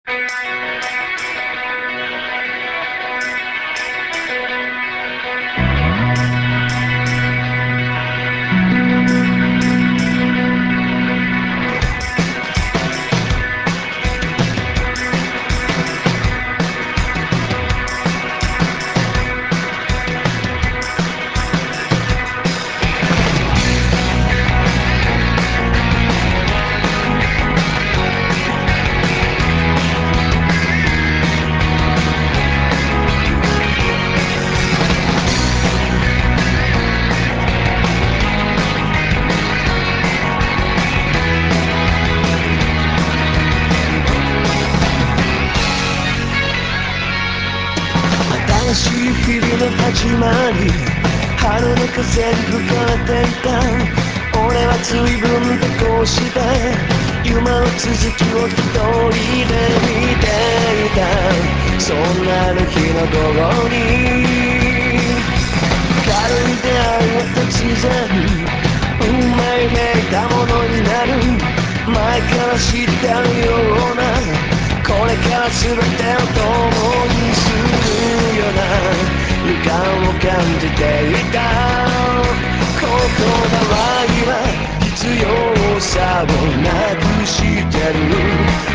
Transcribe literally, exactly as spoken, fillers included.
新しい日々の始まり、春の風に吹かれていた。俺は随分とこうして夢の続きを一人で見ていた。そんなある日の午後に軽い出会いは突然運命めいたものになる。前から知ってるような、これから全てを共にするような予感を感じていた。ここなら今必要さをなくしてる。